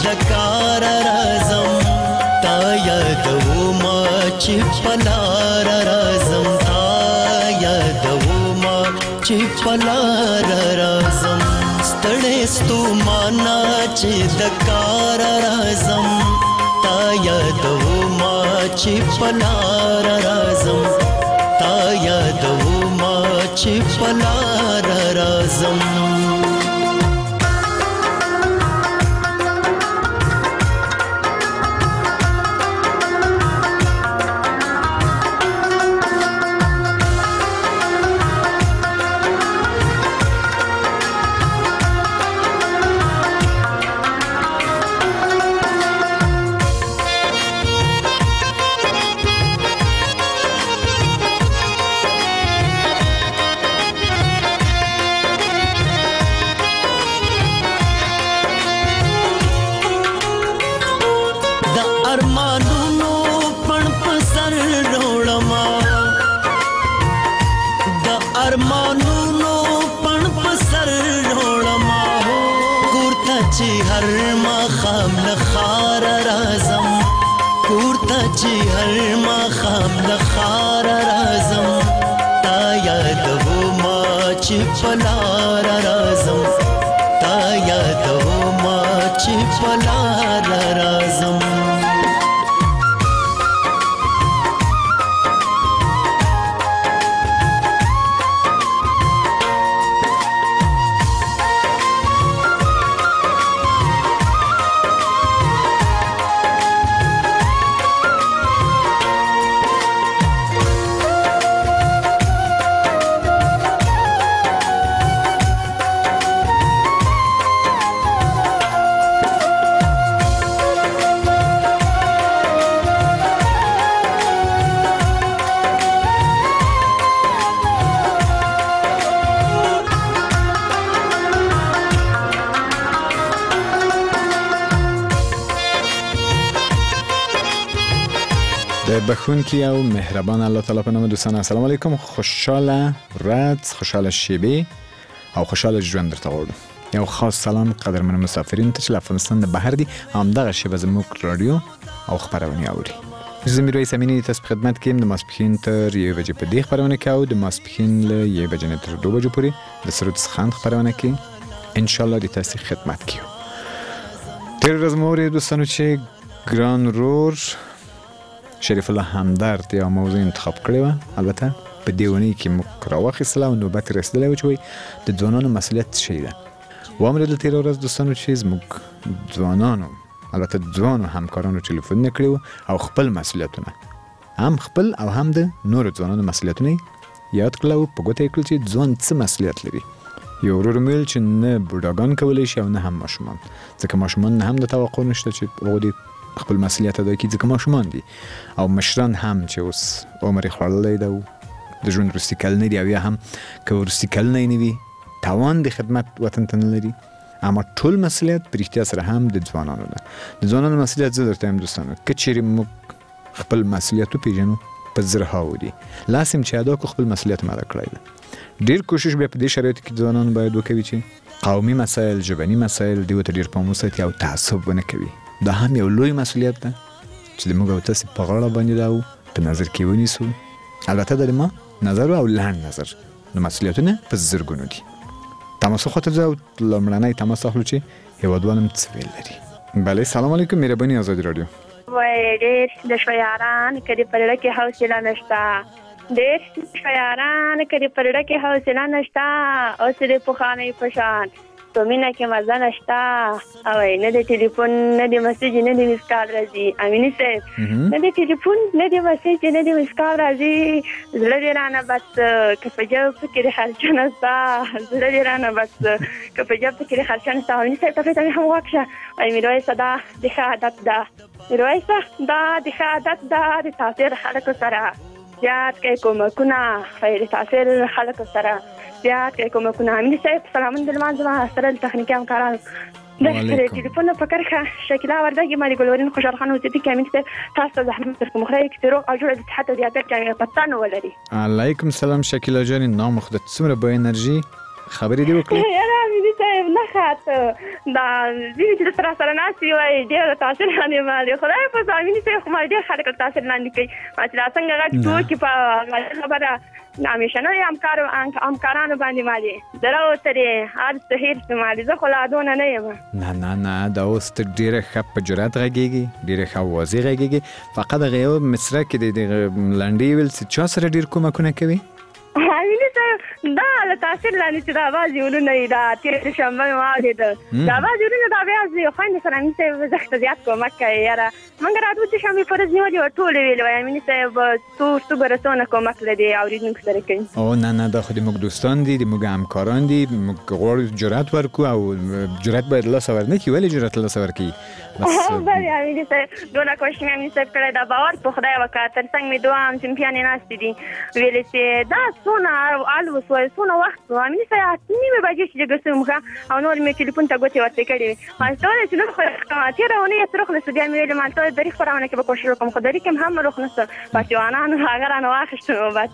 د کار رازم تا یادوما چې پلار رازم تا یادوما چې پلار رازم ستړې ستومانا چې د کار رازم تا یادوما چې پلار رازم تا یادوما چې پلار رازم پلار رازم تا یادوما چې پلار رازم بخونکی او مهربان الله تعالی په نام دوستان السلام علیکم خوشحاله ورځ خوشحاله شیبه او خوشحاله ژوند درته غواړم یو خاص سلام قدرمن مسافرین ته چې له افغانستان د بهر دي همدغه شیبه زموږ رادیو او خبرونه اوري زه میرویس امینی تاسو په خدمت کې د ماسپښین تر 1 بجې په دې خبرونه کې او د ماسپښین له 1 بجې تر 2 بجې پورې د سرود خان خبرونه کې ان شاء الله د تاسو خدمت کوي تر ورځې مو دوستانو چې ګران رور شریف الله همدرد یا موضوع انتخاب کړی و البته په دیونی کې موږ راوخیستله او نوبت رسیدلی و چې وایي د ځوانانو مسؤلیت څه شی ده وامره د تېره ورځ دوستانو چې زموږ ځوانانو البته ځوانو همکارانو ټلیفونونه کړي وو او خپل مسؤلیتونه هم خپل او هم د نورو ځوانانو مسؤلیتونه یاد کړل او په ګوته یې کړل چې ځوان څه مسؤلیت لري یو ورور مې ویل چې نه بوډاګان کولی شي او نه هم ماشومان ځکه ماشومان نه هم د توقع نشته چې هغوی خپل مسؤلیت ادا کړي ځکه ماشومان دي او مشران هم چې اوس عمر یې خوړلی ده او د ژوند وروستي کلونه دي او یا هم که وروستي کلونه یې نه وي توان د خدمت وطن ته نه لري اما ټول مسؤلیت په رښتیا سره هم د ځوانانو ده د ځوانانو مسؤلیت زه درته یم دوستانو که چیرې موږ خپل مسؤلیت وپېژنو په زرهاوو دي لاس یم چې ادا کړو خپل مسؤلیت م ادا کړی ده ډېر کوشش بیا په دې شرایطو کې ځوانان باید وکوي چې قومي مسایل ژبني مسایل دې ورته ډېر پام وساتي او تعصب ونه کوي دا هم یو لوی مسؤلیت ده چې د موږ او تاسې په غاړه باندې ده او په نظر کې ونیسو البته د ما نظر او لنډ نظر نو مسؤلیتونه په زرګونو دي تماس خاطر زه لومړنی تماس اخلو چې هیوادوالم څه ویل لري بله سلام علیکم مهرباني آزادي رادیو وای ډېر د شیاران کدي پرړه کې حوصله نشته ډېر شیاران کدي پرړه کې حوصله نشته او سره په خانه پشان تو مینا کې مزه نشته او نه د ټلیفون نه د میسج نه د مسکال راځي امینی صاحب نه د ټلیفون نه د میسج نه د مسکال راځي زړه دې رانه بس کفجه فکر خرچه نسته زړه دې رانه بس کفجه فکر خرچه نسته امینی صاحب ته هم واکشه ای میرویس دا د ښه عادت ده میرویس دا د ښه عادت ده د تاثیر خلکو سره زیات کې کومکونه خیر تاثیر خلکو سره زیات کې کومکونه امینی صاحب سلامون د لمانځه سره تخنیکی همکاران د ټلیفون په کرخه شکله وردګي مالي ګلورین خوشحال خان وزیدي کې امینی صاحب تاسو زحمت درکوم خدای کې تیرو او جوړه د صحت او ریاضت کې پتانو ولري علیکم سلام شکیلا جان نام خدای څومره با انرژي خبرې دې وکړې؟ یاره امیني صاحب نه خاطه دا ځینې چې تر سره ناست وي ډېر تاثیر باندې باندې خدای په امیني صاحب خو ما ډېر خلک تاثیر لاندې کوي ما چې دا څنګه غږ ټوکې په خبره همیشنه همکارانو باندې باندې درو ترې هر څه هېر شو ما زه خو لا دونه نه یم. نه دا اوس ته ډېره ښه په جرات غږېږي، ډېره ښه واضح غږېږي. فقط هغه یو مصره کې د لنډۍ ویل چې چا سره ډېر کومکونه کوي؟ امیني صاحب دا له تاثیر لاندې چې دا آواز یې ورونه یې دا تېره شنبه مې واورېده دا آواز یې ورونه دا بیا زه خویندې سره امیني صاحب زه ښه زیات کومک کوي یاره موږ راته چې شنبې په ورځ نیولې وه ټولې ویلې وایي امیني صاحب څو ګره څونه کومک له دې اورېدونکو سره کوي. او نه دا خو د موږ دوستان دي، د موږ همکاران دي، موږ غواړو جرات ورکو او جرات باید لاسه ورنکړي. ولې جرات لاسه ورکړي؟ بلې امیني صاحب دونه کوشش مې امیني صاحب کړی دا باور په خدای وکړه تر څنګ مې دوه هم چمپیانې ناستې دي ویلې چې دا څونه الوس وایي څونه وخت و امیني صاحب 9 بجې چې جګه شوم ښه او نور مې ټلیفون ته ګوتې ورته کړې وې ما چې ویلې چې نور خو تېره اونۍ یې روغ نشو بیا مې ویلې ما ته دري خپرونه کې به کوشش وکړم خو دري کې هم روغ نشو پهلوانانو هغه رانه واخیستو نوبت.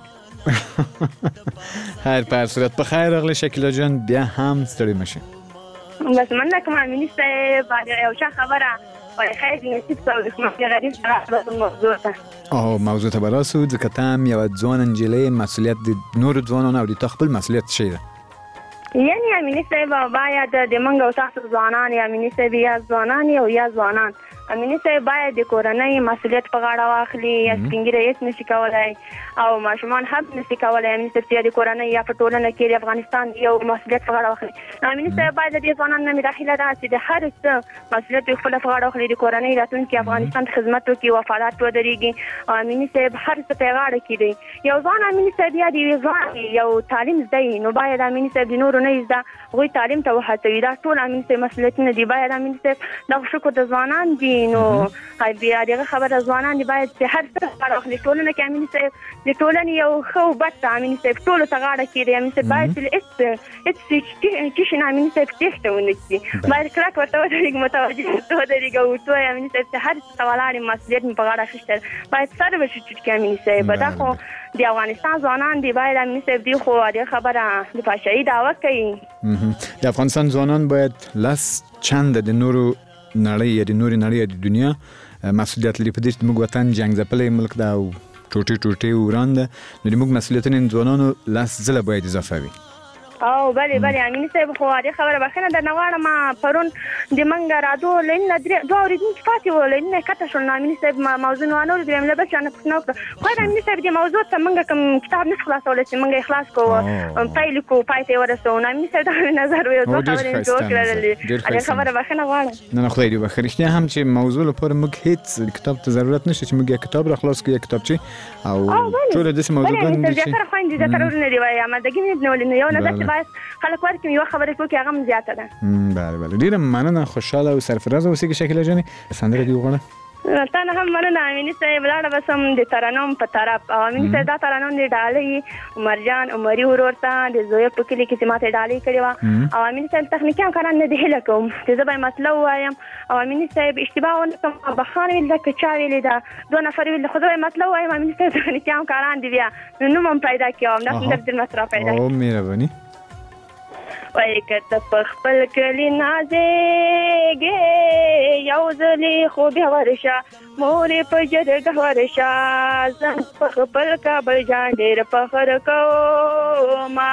خیر په هر صورت په خیر راغلی شکیلا جان، بیا هم ستړې مشې. بس مننه کوم امیني صاحب یو ښه خبره وایي خیر نصیب څه د غریب سره موضوع ته او موضوع ته به راسو ځکه ته هم یوه ځوانه نجلۍ مسؤلیت د نورو ځوانانو او د تا خپل مسؤلیت څه ده؟ یعنی امیني صاحب باید د موږ او تاسو ځوانان یا امیني صاحب یا ځوانان یا ځوانان امیني صاحب باید د کورنۍ مسؤلیت په غاړه واخلي یا سپین ږیری هېڅ نشي کولی او ماشومان هم نشي کولی امیني صاحب چې د کورنۍ یا په ټولنه کې د افغانستان یو مسؤلیت په غاړه واخلي. امیني صاحب باید د دې ځوانانو نه مې دا هیله ده چې د هر څه مسؤلیت یې خپله په غاړه واخلي د کورنۍ راتلونکي افغانستان ته خدمت وکړي وفادار ودرېږي او امیني صاحب هر څه په یې غاړه کې دی. یو ځوان امیني صاحب یا د یوې ځوان یو تعلیم زده نو باید امیني صاحب د نورو نه زده هغوی تعلیم ته وهڅوي. دا ټول امیني صاحب مسؤلیتونه دي. باید امیني صاحب دا شکر د ځوانان دي نو بیا دغه خبره ځوانان دي باید چې هر څه غاړه واخلي. ټولنه کې امیني صاحب د ټولنې یو ښه او بد ته امیني صاحب ټولو ته غاړه کېږدي. امیني صاحب باید هېڅ کشي نه امیني صاحب تېښته ونه کړي باید کلک ورته ودرېږي متوجه ورته ودرېږي او ورته وایي امیني صاحب چې هر څه ته ولاړ یم مسؤلیت مې په غاړه اخیستی باید سر به شي ټیټ کړي امیني صاحب. دا خو د افغانستان ځوانان دي باید امیني صاحب دوی خو دغه خبره د پاچاهي دعوه کوي. د افغانستان ځوانان باید لس چنده د نورو نړۍ یا د نورې نړۍ یا د دنیا مسؤلیت لري په دې چې موږ وطن جنګ ځپلی ملک ده او ټوټې وران ده نو د موږ مسؤلیتونه ځوانانو لس ځله باید اضافه وي. او بلې امیني صاحب خو دې خبره بخښنه درنه غواړم پرون د موږ راډیو لینونه دوه اورېدونکي پاتې وو لینونه یې قطع شول نو امیني صاحب موضوع مې وانه اورېدله له بل چا نه پوښتنه وکړه خو امیني صاحب دې موضوع ته موږ کوم کتاب نه خلاصولی چې موږ یې خلاص کړو پیل یې کړو پای ته یې ورسوو نو امیني صاحب دا مې نظر و یو دوه خبرې مې وکړلې دې خبره بخښنه غواړم. نه خدای دې بخښي. رښتیا هم چې موضوع لپاره موږ هېڅ کتاب ته ضرورت نشته چې موږ یې کتاب را خلاص کړو یا کتابچې او ټوله داسې موضوعګان دي چې زیاتره خویندې زیاتره ورونه دي وایي امادګي مې نه ولې نو یو نظر چې باید خلک ورکړي یو خبرې کوي هغه هم زیاته ده. بله ډېره مننه خوشحاله او سرفرازه اوسېږي شکیلا جانې. سندره دې وغواړه. تا نه هم مننه امیني صاحب لاړه بس هم د ترنم په طرف او امیني صاحب دا ترنم د ډالۍ عمرجان عمري ورور ته د زویه په کلي کې چې ماته ډالۍ کړې وه او امیني صاحب تخنیکي همکاران نه د هیله کوم چې زه به یې مسله ووایم او امیني صاحب اشتباه ونه کړم بخان ویل ده که چا ویلې ده دوه نفر ویل ده خو زه به یې مسله ووایم امیني صاحب تخنیکي همکاران دي بیا نو نوم هم پیدا کړي او همداسې در ډېر مسره پیدا کړي. مهرباني وای که ته په خپل کلي نازېږې یو ځلې خو بیا ورشه مورې په جرګه ورشه زه په خپل کابل جان ډېر فخر کومه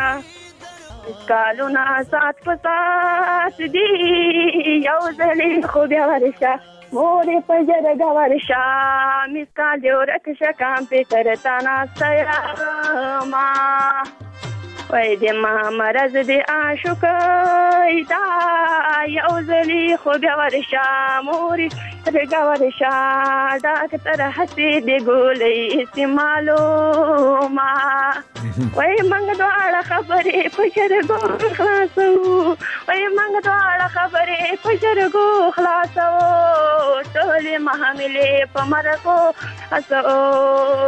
کالونه سات په سات دي یو ځلې خو بیا ورشه مورې په جرګه ورشه مثال دې ورک شه کمپیوټر ته ناسته یمه وای د ما مرض د عاشقۍ دا یو ځلې خو بیا ورشه مورې جرګه ورشه ډاکټر هسې د ګولۍ استعمالومه وای موږ دواړه خبرې په جرګو خلاصوو وای موږ دواړه خبرې په جرګو خلاصوو ټولې محملې په مرګو هڅوو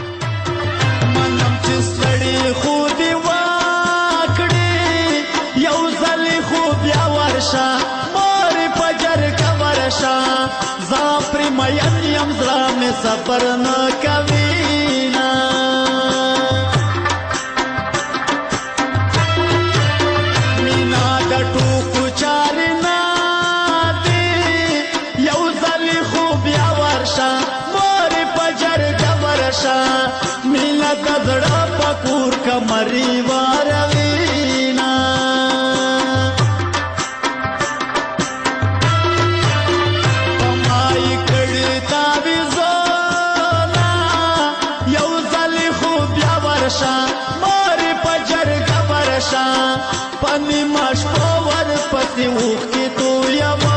سړی خو دی واکړي یو ځل خو بیا ورشه مورې په جرګه ورشه زه پرې مین یم زړه مې صبر نه کوي نه ورشا مینا د زړه پکور کمرې واروینا پمای کړي تا وزولا یو ځل خو بیا ورشا مورې پجر ورشا پنی مش پور پسې وختي تو یما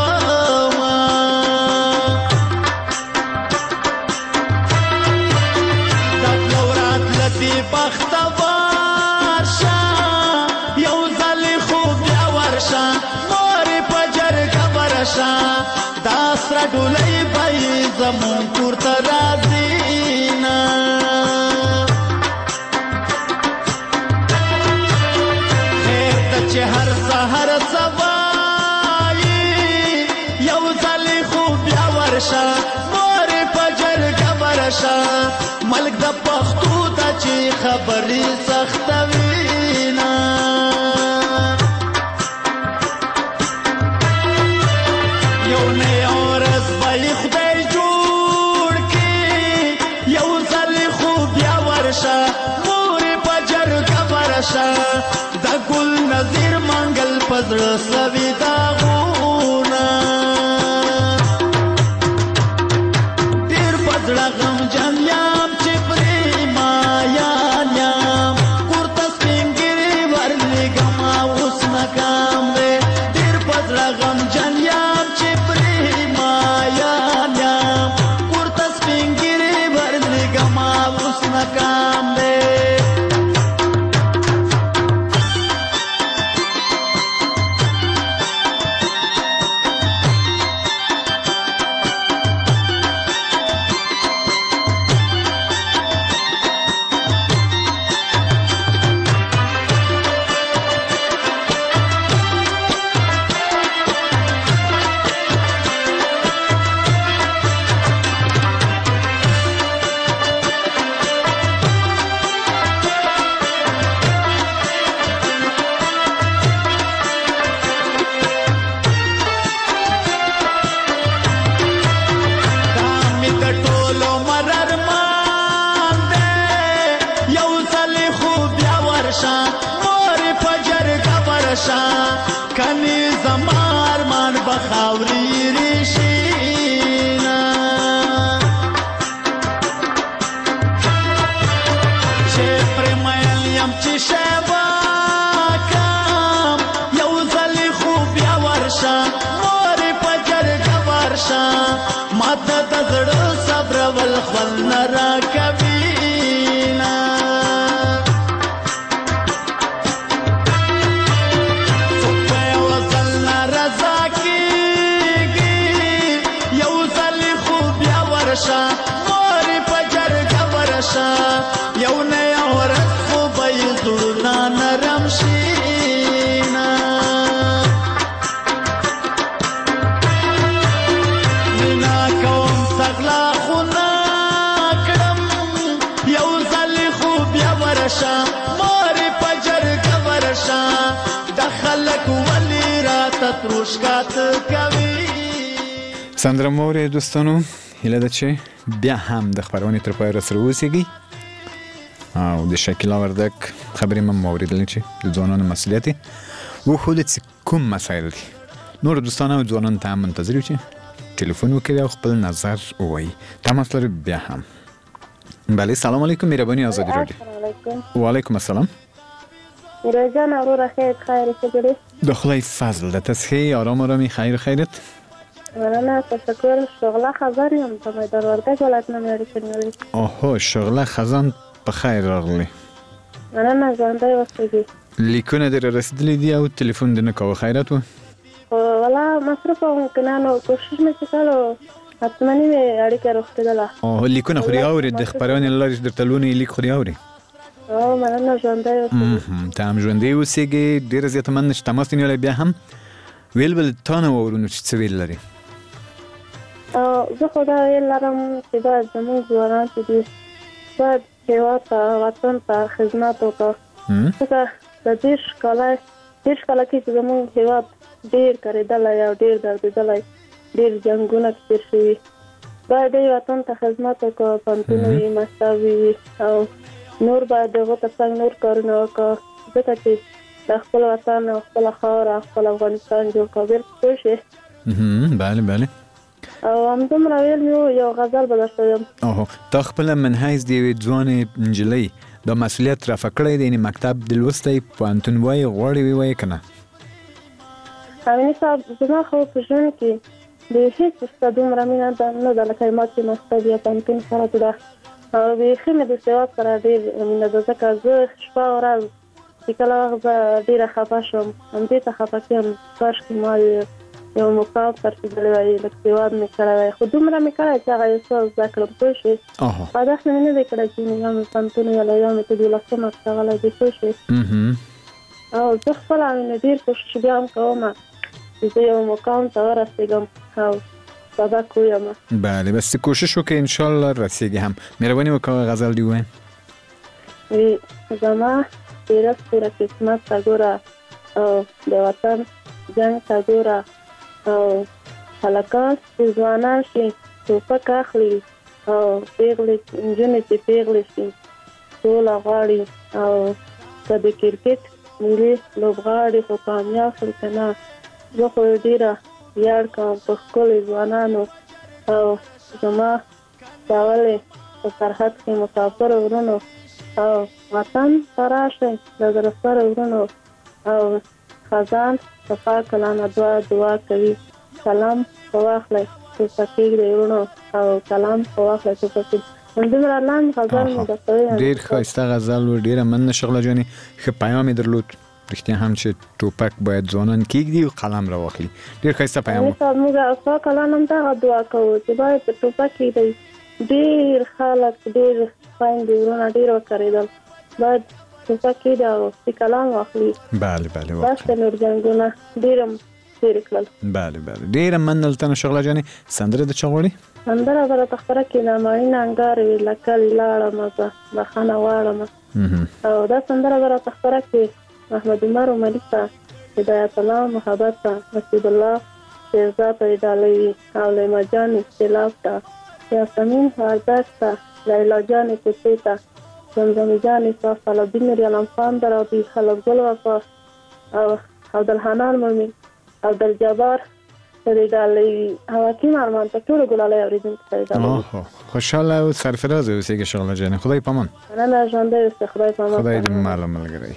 بختوار شا یو ځل خو بیا ورشا مورې په جرګه ورشا دا سره ډولۍ به زمون کور ته راځي نه خیر ده چې هر سهار سوایي یو ځل خو بیا ورشا مورې په جرګه ورشا ملک د پښتو چې خبرې سختوینا یو نه اورس به خدای جوړ کی یو ځل خو بیا ورشا مورې په جرګه ورشا د ګل نظیر منګل پزړه سوي داغونه ډېر پزړه غم جنیام چې کنی زمار مان بخاوری ریشینا چه پرمیل یم چی شباکم یو زلی خوب یا ورشا موری پجرگ ورشا مدد زڑ صبر والخول نرا کبینا مورې په جرګه ورشه یو نه یو ورځ خو به یې زړونه نرم شي نه مینا کوم سغلا خو نه کړم یو ځل خو بیا ورشه مورې په جرګه ورشه د خلک ولې راته تروشکات کوي سندره مورې دوستانو هیله ده چې بیا هم د خبرونې تر پای راسره اوسیږي او د شکیلا وردک خبرې من واورېدلې چې د ځوانانو مسؤلیت وښودل چې کوم مسایل دي نور دوستان او ځوانان ته هم منتظر یو چې تلیفون وکړي او خپل نظر ووایي تماس لري بیا هم بله سلام علیکم مهرباني آزادی رادیو و علیکم السلام میرا جان اورور خیر چطوری د خدای فضل ده تاسو ښه آرام آرامي خیرت مننه تشکر شغله خبریم په میدان وردک ولایت نه میاری آها شغله خزان په خیر راغلی مننه ژوندی اوسئ لیکونه در رسیدلی دی او تلیفون دې نه کوه خیرت و والا مصرف هم کنه نو کوشش مې وکړو حتمنی مې اړیکه روغتدله لیکونه خو اوري د خبرونې لارې درته لونې لیک خو اوري مننه ژوندی اوسئ ته هم ژوندی اوسېږې ډېره زیاته مننه چې تماس ونیولی بیا هم ویل به تا نه واورو چې څه ویل لري زه خو دا ویل لرم چې باید زموږ ځوانان چې دي باید هېواد ته وطن ته خدمت وکړه ځکه د دېرش کاله کې چې زموږ هېواد ډېر کارېدلی او ډېر دردېدلی ډېر جنګونه تېر شوي باید د وطن ته خدمت وکړو، پوهنتون وي، مکتب وي او نور باید دغه ته څنګه نور کارونه وکړو، ځکه چې د خپل وطن او خپل خاوره خپل افغانستان جوړ کول پوه شي. بله بله. او همدومره ویل مې یو غزل به درته ویم. اوهو تا خپله من حیث د یوې ځوانې نجلۍ دا مسؤلیت رفع کړی دی، یعنې مکتب دې لوستی، پوهنتون وایي، غواړې ویې که نه؟ امیني صاحب زما خو په ژوند کې د هېڅ څه دومره مینه نه ده لکه ما چې مکتب یا پوهنتون سره ده، او بیخي مې د سواد سره ډېر مینه ده، ځکه زه شپه او ورځ چې کله وخت زه ډېره خفه شم همدې ته خفه کېږم، کاشکې ما یو مقام ته رسېدلی وای، لږ سواد مې کړی وای، خو دومره مې کړی چې هغه یو څه زده کړم پوه شوې. هدف مې نه دی کړی چې یا مې پوهنتون ویلی یا مې ته 12مه کولی دی پوه شوې. او زه خپله مې ډېر کوشش بیا هم کوم چې زه یو مقام ته ورسېږم او سبق ویم. بله بس کوشش وکړې انشاءالله رسېږي هم. مهرباني وکړه غزل دې ووایم. زما تیره سپوره قسمت ته ګوره او د وطن جنګ ته ګوره او هلکان چې ځوانان شي ټوپک اخلي او پیغلې نجونې چې پیغلې شي سوله غواړي، او که د کرکټ ملي لوبغاړي خو کامیاب شول که نه، زه خو ډېره ویاړ کوم په ښکلو ځوانانو او زما راولې په سرحد کې مسافر ورونو او وطن ته راشئ د زړه سره ورونو او خزان صفا کلانه دعا کوي، کلام په واخلئ ټوپک کېږدئ ورونو او کلام په واخلئ ټوپک کېږدئ. همدومره لاندې غزل مې درته ویم. ډېر ښایسته غزل و، ډېره مننه شغله جانې، ښه پیام یې درلود رښتیا هم چې ټوپک باید ځوانان کېږدي او قلم راواخلي. ډېر ښایسته پیام و. موږ په کلان هم دغه دعا کوو چې باید ټوپک کېږدئ. ډېر خلک ډېر خویندې ورونه ډېر وکړېدل، باید ټوپک کېږدي او کلام واخلي. بله بله بس نور جنګونه ډېر هم تېر کړل. بله بله ډېره مننه له تا نه شغله جانې. سندره د چا غواړې؟ سندره به راته خپره کړي نامعین انګار وي له کلي لاړمه زه بخښنه غواړمه، او دا سندره به راته خپره کړي محمد عمر عمري ته، هدایت الله محبت ته، نصیب الله شیرزاد ته ډالوي او لیما جان اختلاف ته، یاسمین وردګ ته، لیلا جان کوڅې ته، زمزمې جان صاف طلبدین ریالم خان درابي، خلک ګل وفا او عبدالحنان مومن، عبدالجبار ته ډالوي او حکیم ارمان ته، ټولو ګلالۍ اورېدونکو ته ډالوي. خوشحاله او سرفراز اوسېږه شغله جانې. خدای پامان. مننه، ژوندی اوسې. خدای پامان. خدای دې مال او ملګری.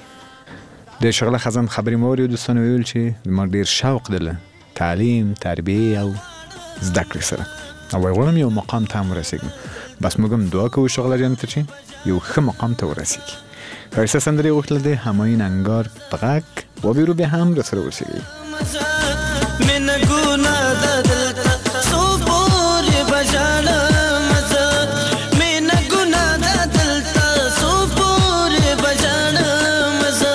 د شغله خزان خبرې مو واورېدو دوستانو، ویل چې زما ډېر شوق دی له تعلیم، تربیې او زده کړې سره، او وایي غواړم یو مقام ته هم ورسېږم. بس موږ هم دعا کوو شغله جانې ته چې یو ښه مقام ته ورسېږي. ښایسته سندرې یې غوښتله دی همایون انګار په غږ، وبېرو بیا هم راسره اوسېږئ. من ګونه د دلته څو پورې بجاړم زه، من ګونه د دلته څو پورې بجاړم زه.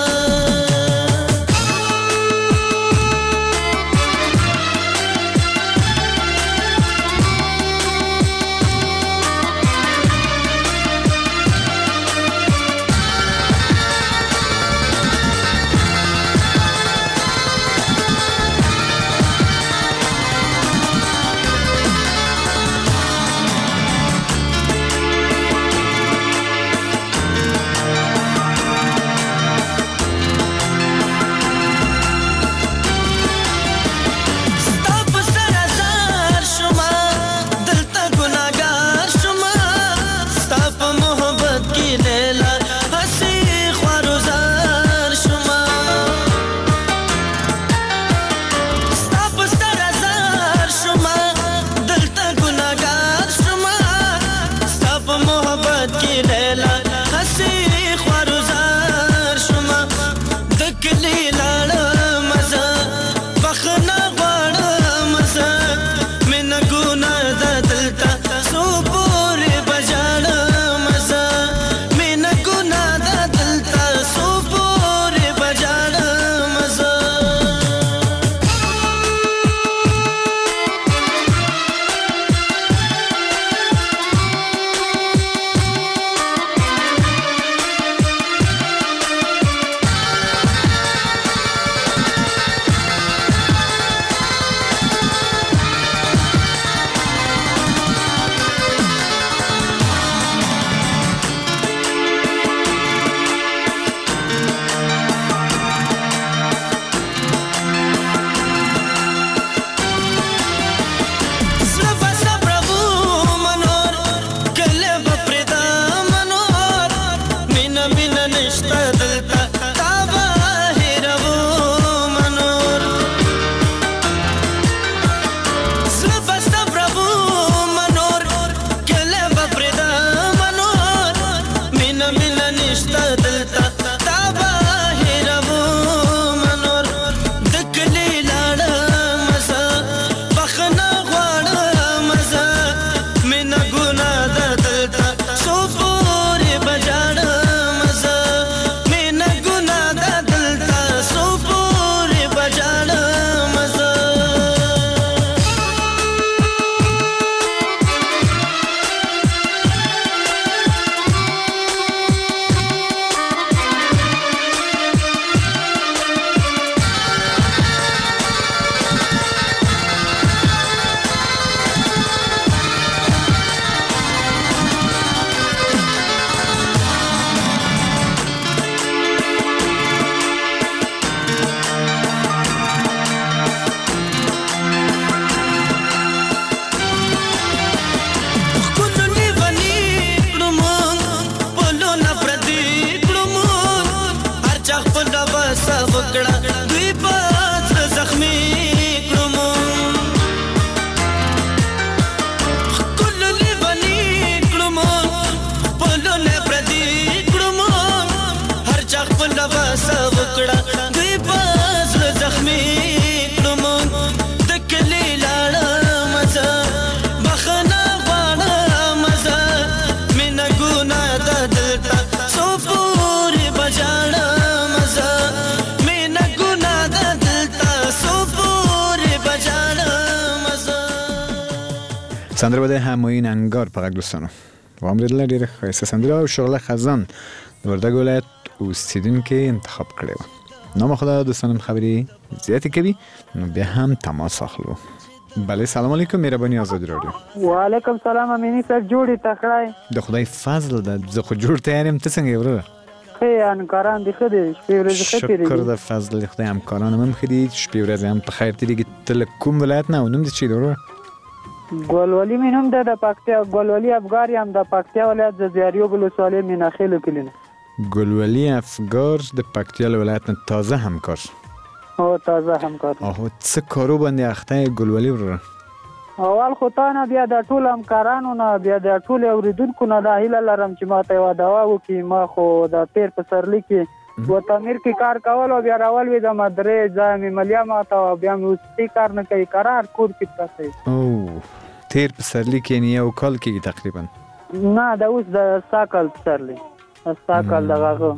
سندره بده همایون انگار په غږ دوستانو و امریدله ډېره ښایسته سندره او شغله خزان د وردګ ولایت اوسیدونکي انتخاب کړې وه. نام خدا دوستانم خبری زیاتی کوي نو بیا هم تماس اخلو. بله سلام علیکم مهربانی آزادی رادیو. و علیکم سلام امینی صاحب جوړی تکړای د خدای فضل ده زه خو جوړ تیارم ته څنګه وره خې انکاران دي خدي شپې ورځې خطرې شکر د فضل خدای همکارانم هم خدي شپې ورځې هم په خیر تیریږي. ته کوم ولایت نه ونوم د چی دوره ګولولي مینم د پکتیا ګولولي افغاری هم د پکتیا ولایت د زیاریو بلوسالې میناخیلو کلینه ګولولي افغار د پکتیا ولایت نه تازه همکار او تازه همکار. اوه څه کارو باندې اخته ګولولي وره اول خو تا نه بیا د ټول همکارانو نه بیا د ټول اوریدونکو نه د هیله لرم چې ماته یو دوا وکړي. ما خو د پیر په سرلی کې و تعمیر کې کار کول او بیا راول وې د مدرې ځای مې ملیا ماته او بیا مې اوسې کار نه کوي قرار کور کې پاتې. او تیر په سرلی کې نه یو کال کې تقریبا نه د اوس د ساکل سرلی ساکل دغه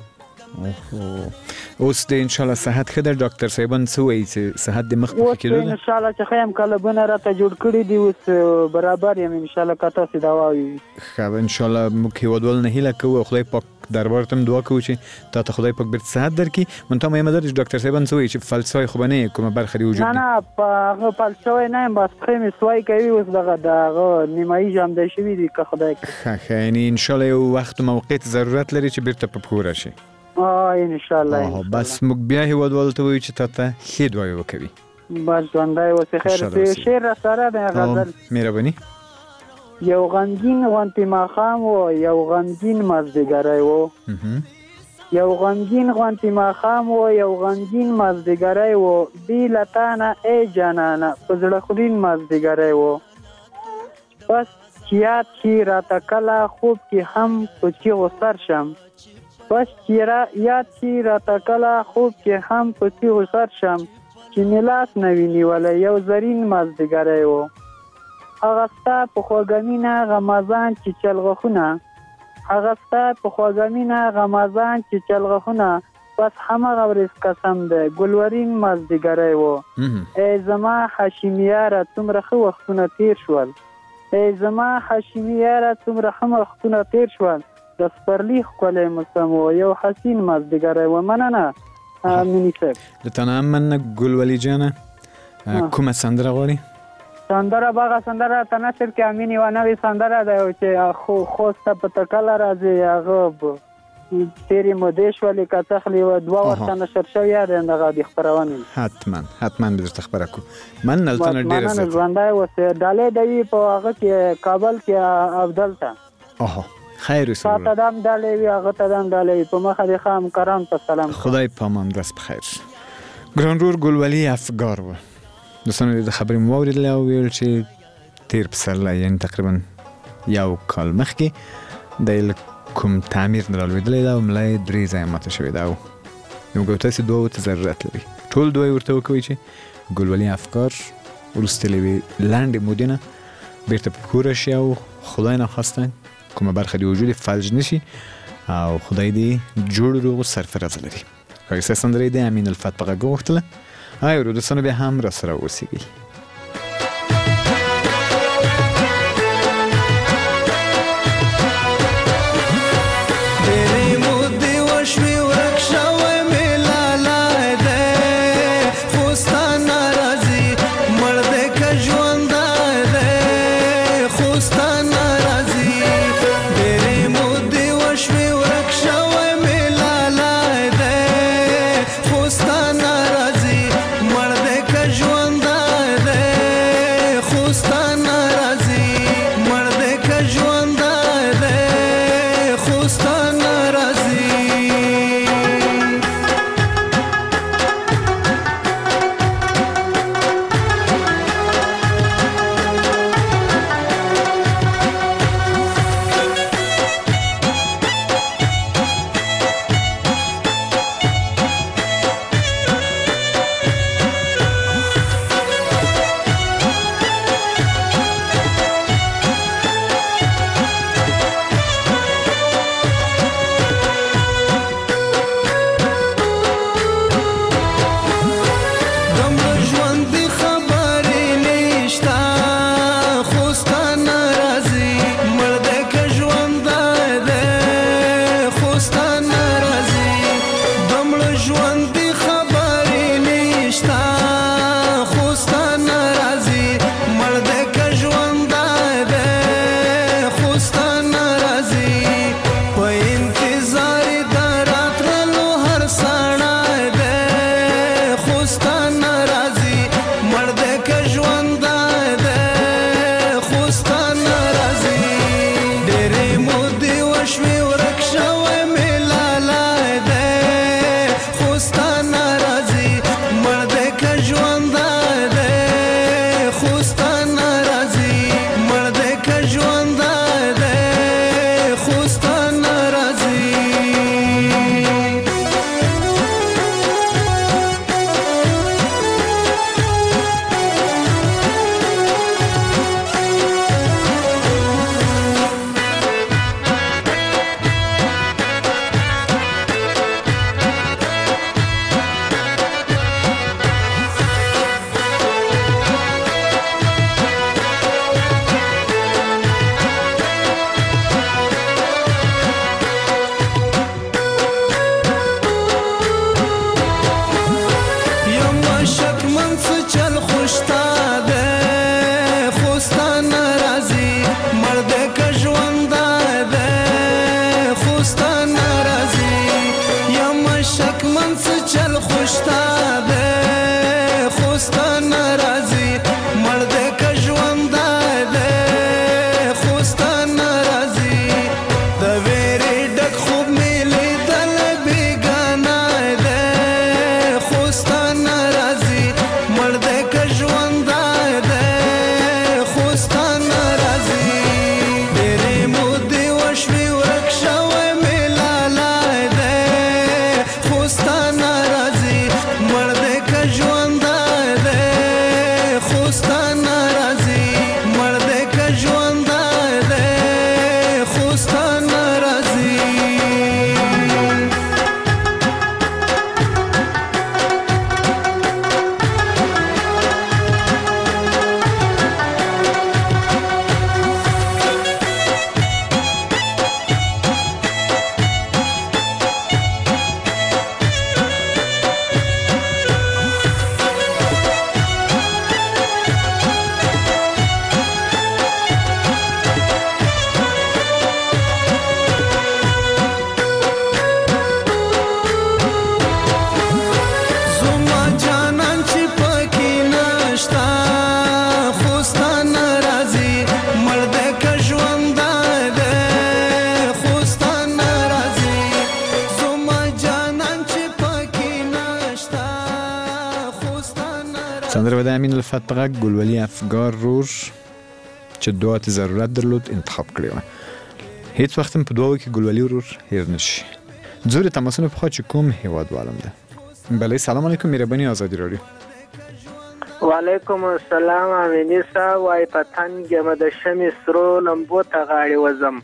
اوس د ان شاء الله صحت خدای ډاکټر صاحبان څه وایي چې صحت د مخ په کې ان شاء الله چې خیم کله بنه راته جوړ کړی دی اوس برابر یم ان شاء الله کته سي دوا وي خو ان شاء الله مو کې ودول نه هیله کوو خدای پاک دربار تم دعا کوو چې تا ته خدای پاک بیرته صحت درکړي. مونږ ته مې مدد ډاکټر صاحبان څه وایي چې فلسفه خو نه کومه برخه دی وجود نه نه په فلسفه نه بس خیم سوای کوي اوس دغه نیمایي جام د شوی دی که خدای ښه یعنی ان شاء الله یو وخت موقعیت ضرورت لري چې بیرته په پوره شي. ان شاء الله بس موږ بیا هیواد ولته وایو چې ته ښه دعا وکوي. بس ژوندی اوسې خیر ته شعر را سره د غزل مهرباني. یو غمگین غونتی ماښام و یو غمگین مازدیګری و یو غمگین غونتی ماښام و یو غمگین مازدیګری و بې له تا نه ای جانانه په زړه خورین مازدیګری و بس چې یاد شي راته کله خوب کې هم په چیغو سر شم بس چې یاد شي راته کله خوب کې هم په چیغو سر شم چې مې لاس نه وي نیولی یو زرین مازدیګری و هغه ستا په خوږمینه غمازان چې چلغښونه هغه ستا په خوږمینه غمازان چې چلغښونه بس همغه ورځ قسم دی ګلورین مازدیګری و ای زما هاشمي یاره څومره ښه وختونه تیر شول ای زما هاشمي یاره څومره ښه وختونه تیر شول د سپرلی ښکلی موسم و یو حسین مازدیګری و. مننه مینی صاحب د تنه مننه ګلولي جانه. کومه سندره غواړي؟ سندره باغه سندره تناسب کې امینی و نوې سندره ده چې خو خوسته په تکله راځي هغه تیری مودې شولې که تخلی و 2 ورته نشر شوی دی دغه د خپرونې حتما به درته خبره کوو. مننه له تنه ډېره زیاته ژوندی اوسې ډالۍ دی په هغه کې کابل کې افضل ته خیر اوسه تا ته دم ډالۍ وي هغه ته دم ډالۍ په مخه د ښه همکاران په سلام خدای پامان دست بخیر. ګران رور ګلولي افګار و دوستانو د خبرې مو واورېدلې او ویل چې تیر پسرلی یعنی تقریبا یو کال مخکې د کوم تعمیر نه رالوېدلی ده او ملا یې 3 ځایه ماته شوې ده او موږ تاسې دوو ته ضرورت لري ټول دوی ورته وکوي چې ګلولي افکار وروسته له یوې لنډې مودې نه بیرته په پوره شي او خدای ناخواسته کومه برخه د وجود فلج نشي او خدای دې جوړ روغ سرفراز لري. ښایسته سندره د امین الفت په غږ وغوښتله. ورو دوستانو بیا هم را سره اوسیږئ. ژوند خوستان راځي ډېرې مودې وشوې ورک شوی مې لالی دی خوستان راځي مړ دی که ژوندی دی خوستان راځي مړ دی که ژوندی دی خوستان راځي سندره به د امین الفت په غږ ګلولي افګار رور چې دعا ته ضرورت درلود انتخاب کړی و. هیڅ وخت هم په دعاو کې ګلولي ورور هیر نشي. زور تماسونه پخوا چې کوم هیوادوالم ده. بله سلام علیکم مهرباني آزادی رادیو. وعلیکم السلام امینی صاحب وای پتنګم د شمې سرو لمبو ته غاړې وزم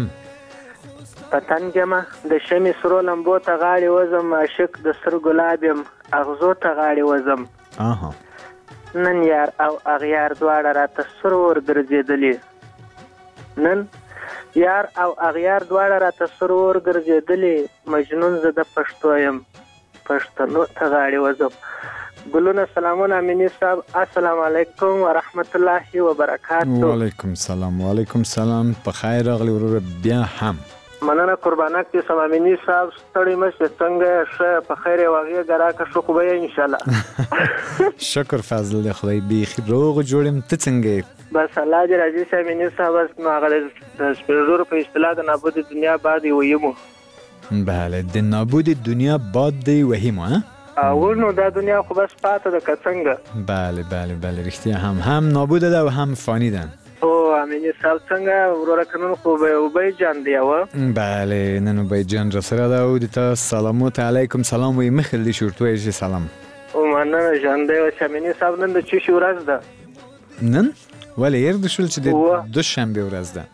پتنګم د شمې سرو لمبو ته غاړې وزم عاشق د سر ګلاب يم اغزو ته غاړې وزم نن یار او اغیار دواړه راته سر ور ګرځېدلې نن یار او اغیار دواړه راته سر ور ګرځېدلې مجنون زه د پښتو یم پښتنو ته غاړې وزم. ګلونه سلامونه امینی صاحب السلام علیکم ورحمت الله وبرکاته. وعلیکم سلام په خیر راغلی ورور بیا هم مننه قربانک دي سم امینی صاحب ستړي مشه څنګه شه په خیر واغې ګرا که شو خو به ان شاء الله. شکر فضل دی خدای بیخ روغ جوړم ته څنګه بس الله دې راځي سم امینی صاحب نو هغه د سپیرور په اصطلاح د نابود دنیا بعد ویمو. بله د نابود دنیا بعد دی وهمو ها او نو دا دنیا خو بس پاته د کڅنګ. بله رښتیا هم نابود ده او هم فانی ده. او امینی صاحب څنګه ورور کنن خو به وبای جان دی و. بله نن وبای جان را سره ده او د تاسو سلامات علیکم سلام وي مخل دي شورتوي شي سلام. او مننه جان دی او امینی صاحب نن د چی ورځ ده نن ولی ير د شول چې د دوشنبه ورځ ده.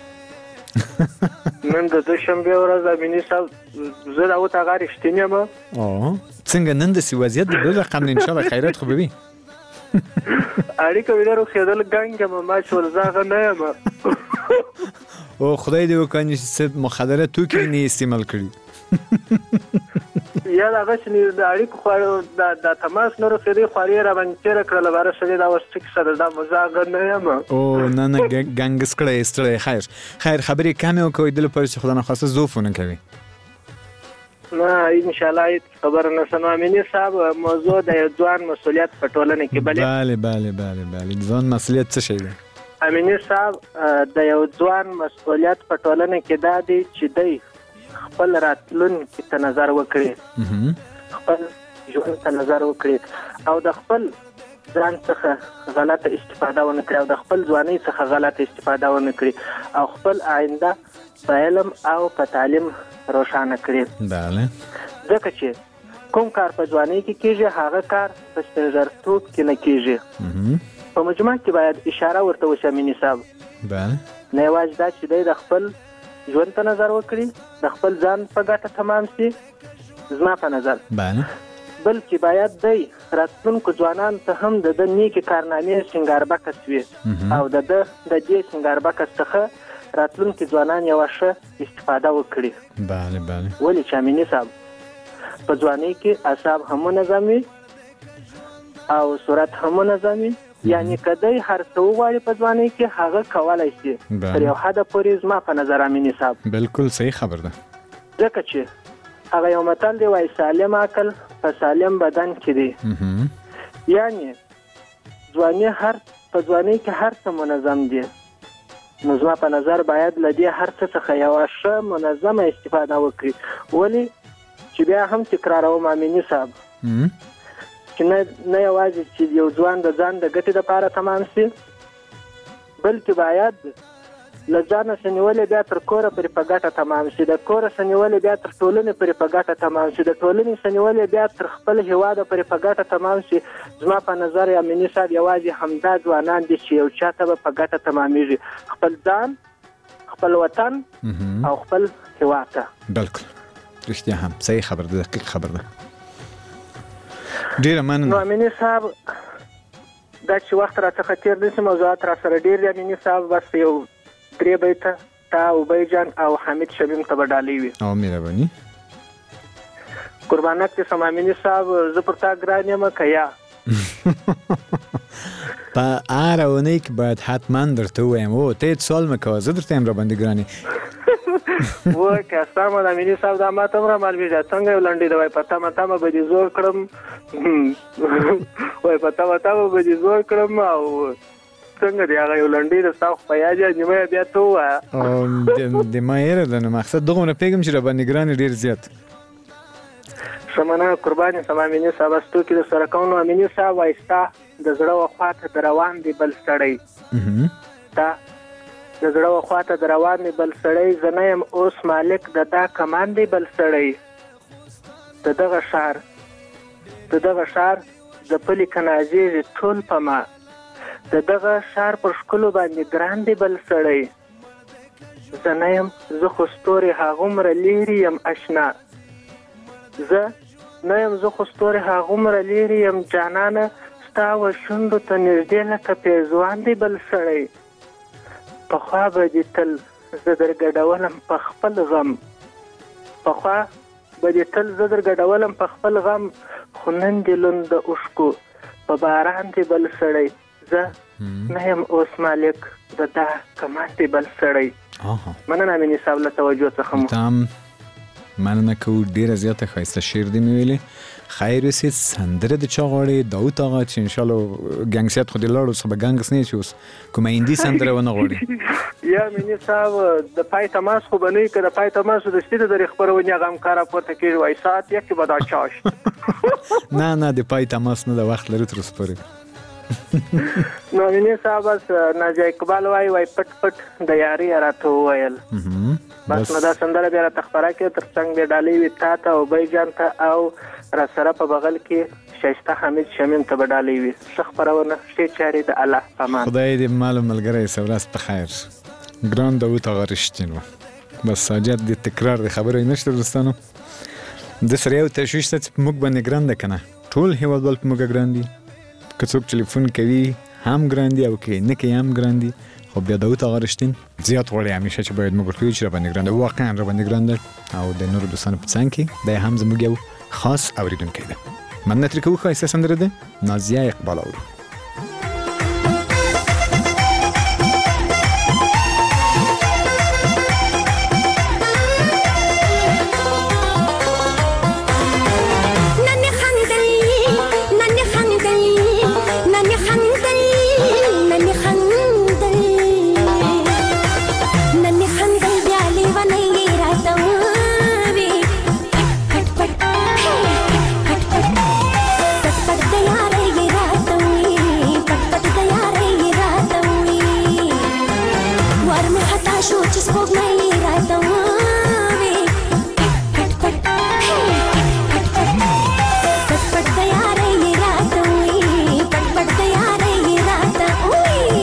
نن د دوشنبه ورځ امینی صاحب زه دا وته غاری شتینه ما څنګه نن د سی وضعیت د بل رقم ان شاء الله خیرات خو به اړیکه ویلو خیدل ګنګ ما شول زاغه نه ما او خدای دې وکړي چې مخدره توکي نه استعمال کړي یا دا غشنی د اړیکو خو د تماس نور خېدي خوري را باندې چیرې کړل بار شوی دا وسټیک سره دا مزاغه نه ما او نه ګنګس کړی استړی خیر خبرې کمه او کوي د لپاره چې خدای نه خاصه زوفونه کوي نه ان شاء الله خبر نه سم امینی صاحب موضوع د ځوان مسولیت په ټولنه کې بله ځوان مسولیت څه شي ده امینی صاحب د یو ځوان مسؤلیت په ټولنه کې دا دی چې دی خپل راتلونکي ته نظر وکړي، خپل ژوند ته نظر وکړي او د خپل ځان څخه غلطه استفاده ونه کړي او د خپل ځوانۍ څخه غلطه استفاده ونه کړي او خپل آینده په علم او په تعلیم روښانه کړي. بله. ځکه چې کوم کار په ځوانۍ کې کېږي هغه کار په سپینږیرتوب کې نه کېږي. په مجموع کې باید اشاره ورته وشي امیني صاحب. بله. نه یوازې دا چې دی د خپل ژوند ته نظر وکړي، د خپل ځان په ګټه تمام شي زما په نظر. بله. بلکې باید دی راتلونکو ځوانانو ته هم د ده نیکې کارنامې سنګاربکس وي او د ده د دې سنګاربکس څخه راتلونکي ځوانان یوه ښه استفاده وکړي. بله بله. ولې چې امیني صاحب په ځوانۍ کې اعصاب هم منظم وي او صورت هم منظم وي، یعنی که دی هر څه وغواړي په ځوانۍ کې هغه کولی شي تر یو حده پورې زما په نظر امیني صاحب. بالکل صحیح خبر ده. ځکه چې هغه یو متل دی وایي سالم عقل په سالم بدن کې دی، یعنی ځواني په ځوانۍ کې هر څه منظم دي. نو زما په نظر باید له دې هر څه څخه یوه ښه منظمه استفاده وکړي. ولې چې بیا هم تکراروم امیني صاحب چې نه یوازې چې یو ځوان د ځان د ګټې دپاره تمام شي، بلکې باید له ځانه څه نیولې بیا تر کوره پورې په ګټه تمام شي، د کوره څه نیولې بیا تر ټولنې پورې په ګټه تمام شي، د ټولنې څه نیولې بیا تر خپل هېواده پورې په ګټه تمام شي. زما په نظر امیني صاحب یوازې همدا ځوانان دي چې یو چا ته به په ګټه تمامیږي، خپل ځان، خپل وطن او خپل هېواد ته. بالکل رښتیا هم صحیح خبر ده، دقیق خبر ده. ډیره مننه. نو امیني صاحب دا چې وخت راڅخه تېر نشي، موضوعات را سره ډېر دي امیني صاحب، بس یو 3 بیته تا ابی جان او حمید شمیم ته به ډالۍ وي. او مهرباني قربانت کې سم امیني صاحب، زه پر تا ګران یم که یا په هره اونۍ کې باید حتما درته ووایم. او ته هېڅ سوال مه کوه، زه درته یم راباندې ګرانې. وایه که سمه ده امیني صاحب، دا ما ته هم رامعلومېږي څنګه یو لنډۍ ده، وایي په تمه تمه به دې زور کړم، وایي په تمه تمه به دې زور کړم. او څنګه دی هغه یو لنډۍ ده ستا خو په یاد یې نیمه بیا ته ووایه. د ما هېره ده نو مقصد دغومره پوهېږم چې راباندې ګران ډېر زیات. ښه مننه قربان یم سم امیني صاحب، استوکي در سره کوم. نو امیني صاحب وایي ستا د زړه وخوا ته د روان دی بل سړی، ستا د زړه وخوا ته د روان دی بل سړی، زه نه یم اوس مالک د دا کمان دی بل سړی. د دغه ښار د پلي که نازېږي ټول په ما، د دغه ښار پر ښکلو باندې ګران دی بل سړی. زه نه یم زه خو ستورې هغومره لیرې یم اشنا، زه نه یم زه خو ستورې هغومره لیرې یم جانانه، ستا و شونډو ته نږدې لکه پیزوان دی بل سړی. پخوا به دې تل زه در ګډولم په خپل غم، پخوا به دې تل زه در ګډولم په خپل غم، خو نن دې لوند د اوښکو په باران دی بل سړی. زه نه یم اوس مالک د دا کمان دی بل سړی. مننه امیني صاحب له توجه څخه مو. تام مننه کوو، ډېره زیاته ښایسته شعر دې مې ویلې. خیر اوسې، سندره د چا غواړې؟ داود آقا چې انشاءالله ګنګسیات خو دې لاړ، اوس خو به ګنګس نه یې چې اوس کومه هندي سندره ونه غواړې؟ یا امیني صاحب د پای تماس خو به نه وي، که د پای تماس وروستي د درې خپرونې هغه همکار راپورته کېږي، وایي ساعت یک کې به دا چاشت. نه د پای تماس نه، د وخت لري تر اوسه پورې. نو امیني صاحب بس نازیه اقبال وایي پټ پټ د یاري راته وویل. بس نو دا سندره بیا راته خپره کړې، تر څنګ بیا ډالۍ وي تا ته او ابی جان ته، او را سره په بغل کې شایسته حمید شمیم ته به ډالۍ وي. ښه خپرونه، ښې چارې د الله په امان. خدای دې مال ملګری سه، ورځ په خیر. ګران داود آقا رښتین و. بس حاجت د تکرار د خبرې نشته دوستانو. د سره یو تشویش ته چې په موږ باندې ګران ده که نه، ټول هېوادوال په موږ ګران دي. که څوک ټلیفون کوي هم ګران دي او که نه کوي هم ګران دي. خو بیا داود آقا رښتین زیات غواړي همیشه چې باید موږ ورته ووایو چې راباندې ګران ده. واقعا راباندې ګران ده، او د نورو دوستانو په څنګ کې دی هم زموږ یو خاص اوریدونکی ده. مننه ترې کوو، ښایسته سندره ده، نازیه اقبال اورو. نني خندل شو چې سپوږمۍ راته ووې پټ پټ پټ پټ د یارۍ راته وې پټ پټ د یارۍ راته وې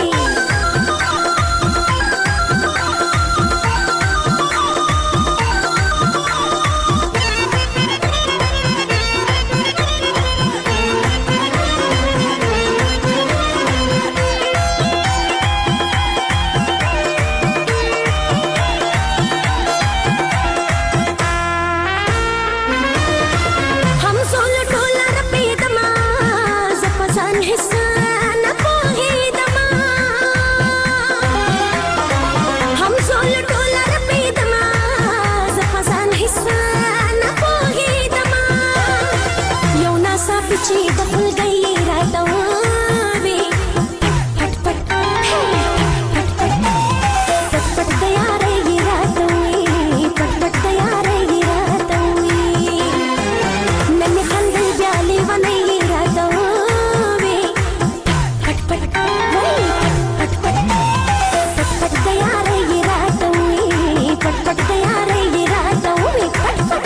چې د خلګۍ راته ووې پټ پټ پټ پټ د یارۍ راته وې پټ پټ د یارۍ راته وې نن مې خندل بیا لیونۍ راته ووې پټ پټ پټ پټ د یارۍ راته وې پټ پټ د یارۍ راته وې پټ پټ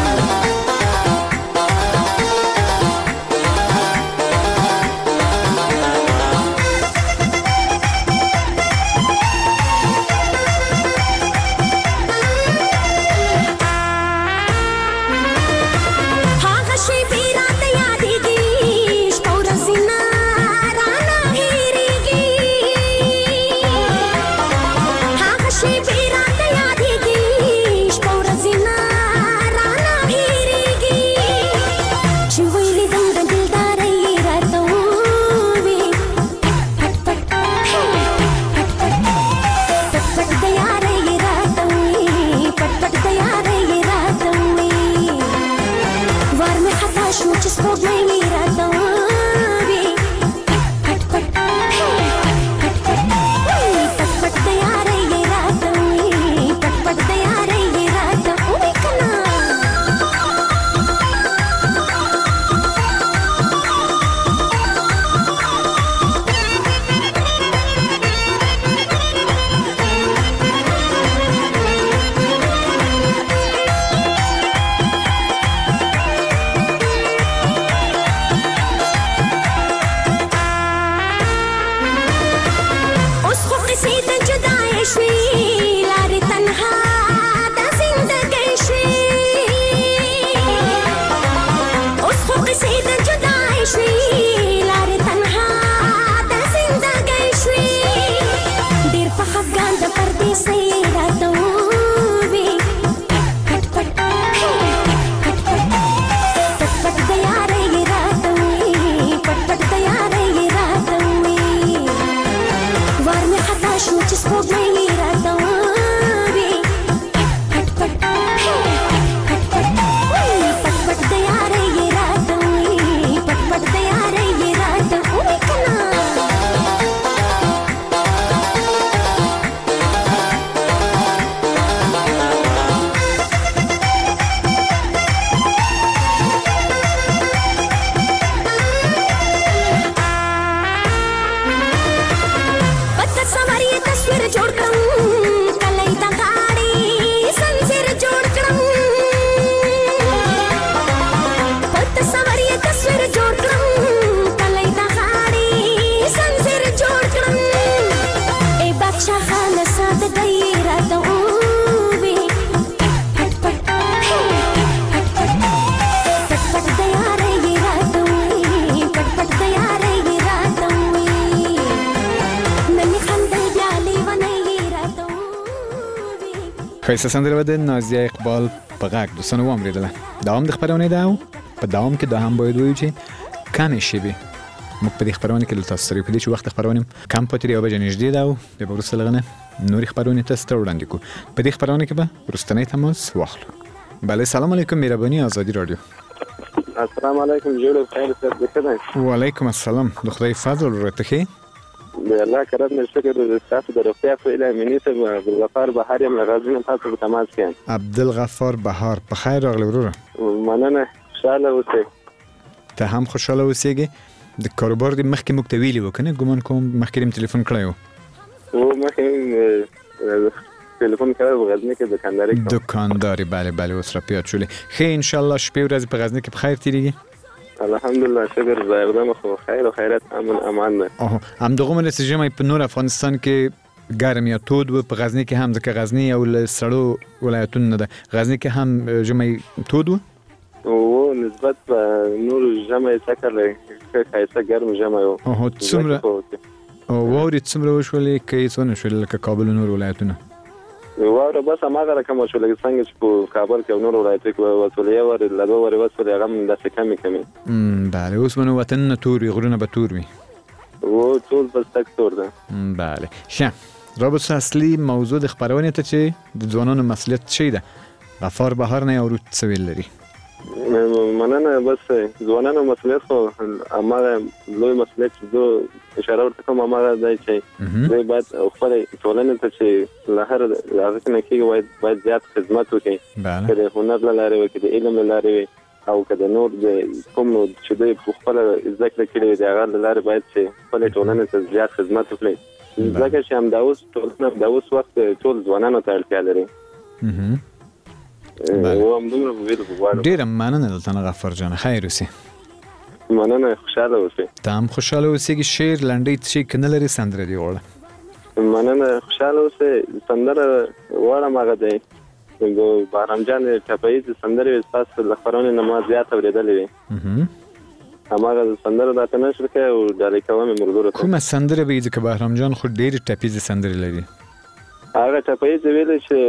ښایسته سندره به د نازیه اقبال په غږ دوستانو واورېدله. دوام د خپرونې ده او په دوام کې دا هم باید ووایو چې کمې شیبې موږ په دې خپرونې کې له تاسو سره په دې چې وخت خپرونې کم پاتې دی او بجې نږدې ده او بیا به وروسته لغه نه نورې خپرونې تاسو ته وړاندې کړو. په دې خپرونې کې به وروستنی تماس واخلو. بله سلام علیکم مهرباني آزادی رادیو. السلام علیکم جوړ خیر ستاسو. وعلیکم السلام د خدای فضل راته ښه د الله کرم شکر د تاسو د روغتیا په اړه امنیت عبدالغفار بهار یم غزنی تاسو په تماس کې. عبدالغفار بهار په خیر راغلی وروره. مننه خوشاله اوسئ. ته هم خوشاله اوسېږې. د کاروبار د مخکې موږ ته ویلي وو کنه ګمان کوم مخکې ټلیفون کړی و. او مخکې تلفن کړو غزنی کې دکانداري کوم. دکانداری بله اوس را پیاد شولې. خیر ان شاء الله شپې ورځې په غزنی کې په خیر تیریږي. الحمدلله شکر زایدم خو خیر او خیرات امان ده. هم دغه منځ ژمي په نور افغانستان کې ګرم یا تود و، په غزنی کې هم ځکه غزنی یو له سړو ولایتونو نه ده، غزنی کې هم ژمي تود و او نسبت به نور ژمي څخه ښایسته ګرم ژمي و. څومره واورې څومره وشولې که څونه شولې لکه کابل او نور ولایتونه؟ واوره بس هماغه رقم وشولې څنګه چې په کابل کې او نور ولایتونو کې وسولې واورې له دوه ورې وسولې هغه هم داسې کمې بله. اوس منو وطنونه تور وي، غرونه به تور وي و ټول بس تک تور ده. بله. ښه رابطه اصلي موضوع د خپرونې ته چې د ځوانانو مسئولیت چی ده؟ غفار بهار نه یو څه ویل لري؟ مننه. بس ځوانانو مسئولیت خو هماغه لوی مسئولیت چې زه اشاره ورته کوم هماغه دی چې دوی باید خپل ټولنې ته چې له هر هغه نه کېږي باید زیات خدمت وکړي، که د هنر له لارې وي، که د علم له لارې وي، او که د نور د کوم چې دوی په خپله زده کړه کړې وي د هغه له لارې باید چې خپلې ټولنې ته زیات خدمت وکړي، ځکه چې همدا اوس ټولنه د اوس وخت ټول ځوانانو ته اړتیا لري. ډیره مننه دلته غفار جان، خیر اوسې. مننه، خوشاله اوسې. ته هم خوشاله اوسې. شعر لنډۍ څه کې نه لري، سندره دی وړه. مننه، خوشاله اوسې. سندره وړم هغه دی د بهرام جان ټپایي سندره تاسو له خبرونه نه ما زیات اورېدلې وي. هماغه سندره دا ته نشر کوي او ډالۍ کوم مرګورو ته. کومه سندره به ځکه بهرام جان خو ډېر ټپیزه سندره لري. هغه ټپایي ویل چې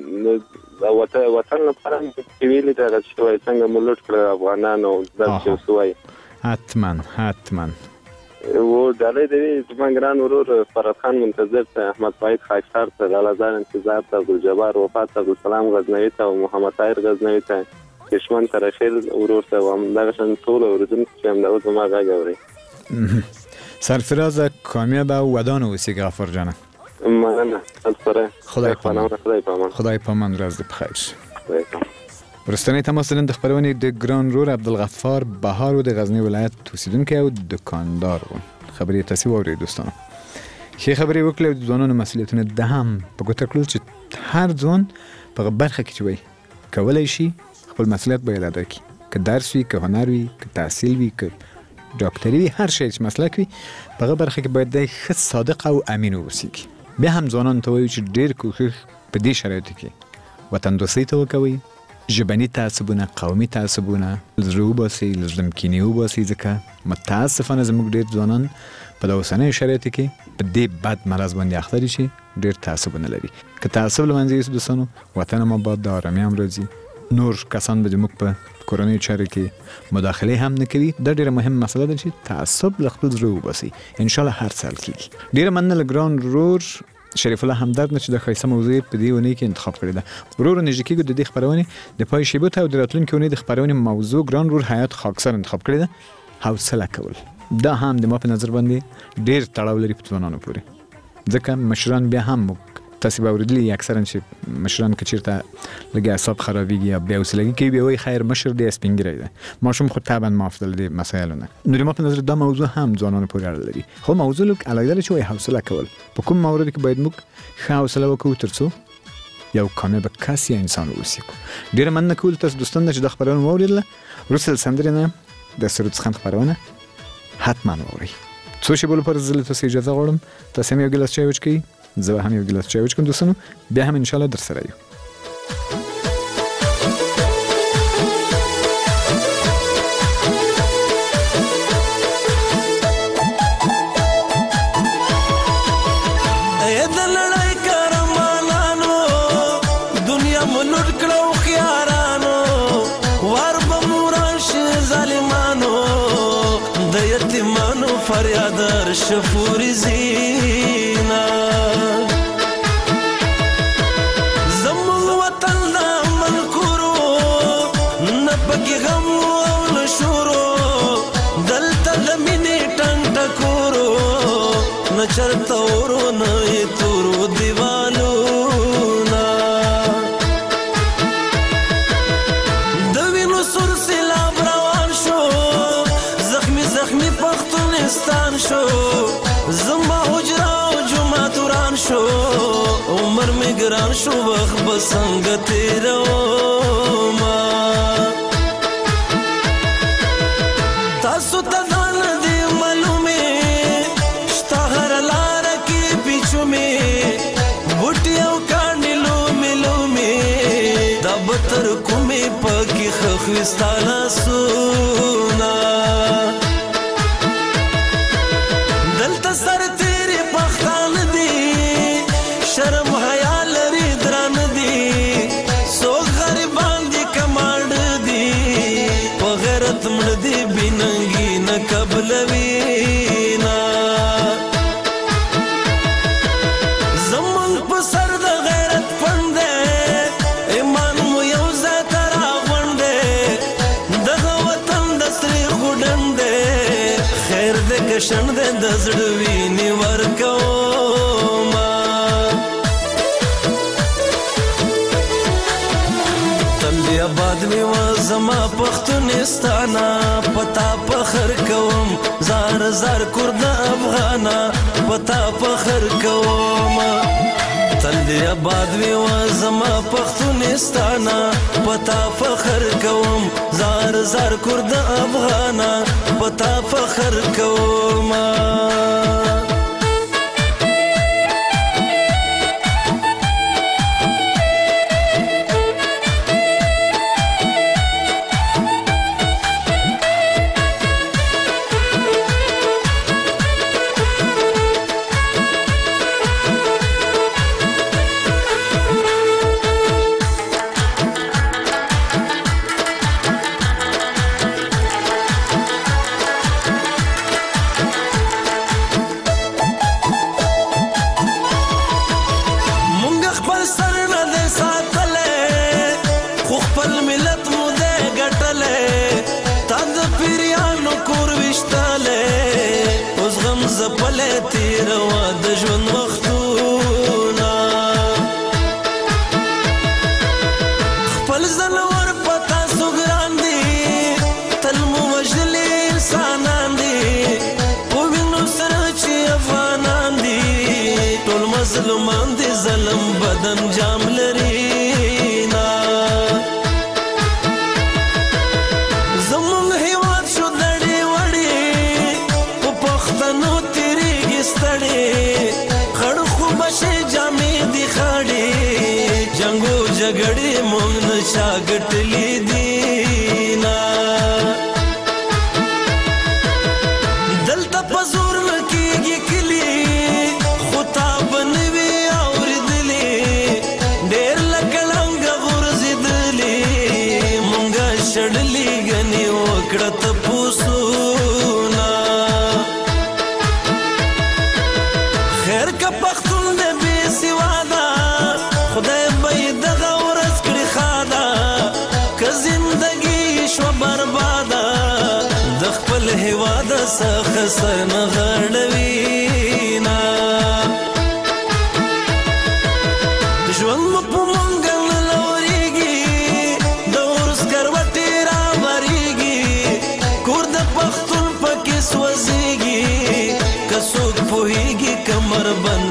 وطن لپاره ویلي دا چې څنګه ملت کړ افغانانو د شوای. حتما و ډالۍ دی زمونږ ګران ورور فراد خان منتظر ته، احمد فاید خاکسار ته، لالازار انتظار ته، عبدالجبار وفات ته، عبدالسلام غزنوي ته او محمد طاهر غزنوي ته، کشمن ترخیل ورور ته و همدغه شان ټول اوریدونکو چې همدا اوس زما غږ اوري. سرفراز کامیاب او ودان اوسې غفار جان. مننه. خدای پامان. ورځ بخیر. ورستنی تماس لرم د خبرونې د ګران رور عبدالغفار بهار د غزنی ولایت اوسیدونکی او دکاندار و. خبرې تاسو واورئ دوستانو. ښه خبرې وکړئ او د ځوانانو مسؤلیتونه د هم په ګوته کړل چې هر ځوان په برخه کې چې وي کولای شي خپل مسؤلیت باید ادا کړي، که درس وي، که هنر وي، که تحصیل وي، که ډاکټري وي، هر شی چې مسلک وي په هغه برخه کې باید دی ښه صادق او امین اوسیږي. بیا هم ځوانانو ته وایو چې ډېر کوښښ په دې شرایطو کې وطن دوستۍ ته وکوئ، ژبني تعصبونه، قومي تعصبونه زړه وباسئ، له زړه کینې وباسئ، ځکه متاسفانه زموږ ډېر ځوانان په د اوسنیو شرایطو کې په دې بد مرض باندې اخته دي چې ډېر تعصبونه لري. که تعصب له منځه یوسو دوستانو وطن هم آباد ده، ارامي هم راځي، نور کسان به زموږ په کورنیو چارو کې مداخله هم نه کوي. دا ډېره مهم مسله ده چې تعصب له خپل زړه وباسئ، انشاءالله هر څه حل کېږي. ډېره مننه له ګران رور شریف الله همدرد نه چې د ښایسته موضوع په دې اونۍ کې انتخاب کړې ده. ورور نږدې کېږو د دې خپرونې د پای شیبو ته او د راتلونکې اونۍ د خپرونې موضوع ګران رور حیات خاکسار انتخاب کړې ده، حوصله کول. دا هم د ما په نظر باندې ډېر تړاو لري په ځوانانو پورې، ځکه مشران بیا هم تاسو به اورېدلي اکثرا چې مشران که چېرته لږ اعصاب خرابېږي یا بې حوصلګي کوي بیا وایي خیر مشر دی سپین ږیری دی، ماشوم خو طبعا معاف دل دې مسایلو نه. نو د ما په نظر دا موضوع هم ځوانانو پورې اړه لري، خو موضوع لږ علاقه لري چې وایي حوصله کول. په کوم مورد کې باید موږ ښه حوصله وکړو تر څو یو کامیاب کس یا انسان واوسو. ډېره مننه کوم تاسو دوستان چې د خبرونو واورېدله. وروسته سندرې نه د سرود څخه خبرونه حتما واورئ. څو شیبو لپاره زه له تاسو اجازه غواړم، تاسو هم یو ګیلاس چای وڅښئ، زه هم یو ګیلاس چای وڅښم دوستانو، بیا هم ان شاء الله در سره یو. فریادر شفوری زینا زمون وطن من کورو نپکی غم او نشورو دلتا دمینی ٹنگ ٹکورو نچرتا اورو نئی تورو دیوالو نا دوینو سر سیلاب روان شو زخمی پختونستان شو عمر می ګران شو وخت به څنګه تیرومه تاسو ته ځان دې معلومې شته هر لاره کې پیچومې بوټي او کاڼي لومې لومې دا به تر کومې پکې ښخ وي ستا لاسونه دلته سرتېرې پښتانه دي شرم حیا لري درانه دي څوک غریبان دي کمانډ دي په غیرت مړه دي بېننګي نه قبلوي نه زمونږ په سر د غیرت پڼ دی ایمان مو یو ځای ته راغونډ دی دغه وطن د سرې خوډن دی خیر دی که شنډ دی د زړه وینې ورکومه آباد می و زما پښتونستانه پتا فخر کوم زار زار کرد افغانا پتا فخر کوم تل دې آباد می و زما پښتونستانه پتا فخر کوم زار زار کرد افغانا پتا فخر کوم زپلې تیروا د ژوند وختونه خپل زنور پتا سو ګران دي تل مو وژلې انسانان دي په وینو سره چې افغانان دي ټول مظلومان دي ظلم بدن جام لري نه زمونږ هیواد شو دړې وړې په پښتنو خړ خو بشي جامې دي خاړې جنگو جګړې مونږ نه چا ګټلې دي نه دلته په زور نه کېږي کلي خو تا به نه وي اورېدلې ډېر لکه ړنګه غورځېدلې مونږه شړلې ګنې وکړه تپوسونه خیر که پښتون دې بې سواده خدای به یې دغه ورځ کړي ښاده که زندګي شوه برباده د خپل هېواد څخه سر نه غړوي نه ژوند مو په مونږ نه لورېږي د عرس کروټې راورېږي کور د پښتون پکې سوځېږي که څوک پوهېږي کمر بند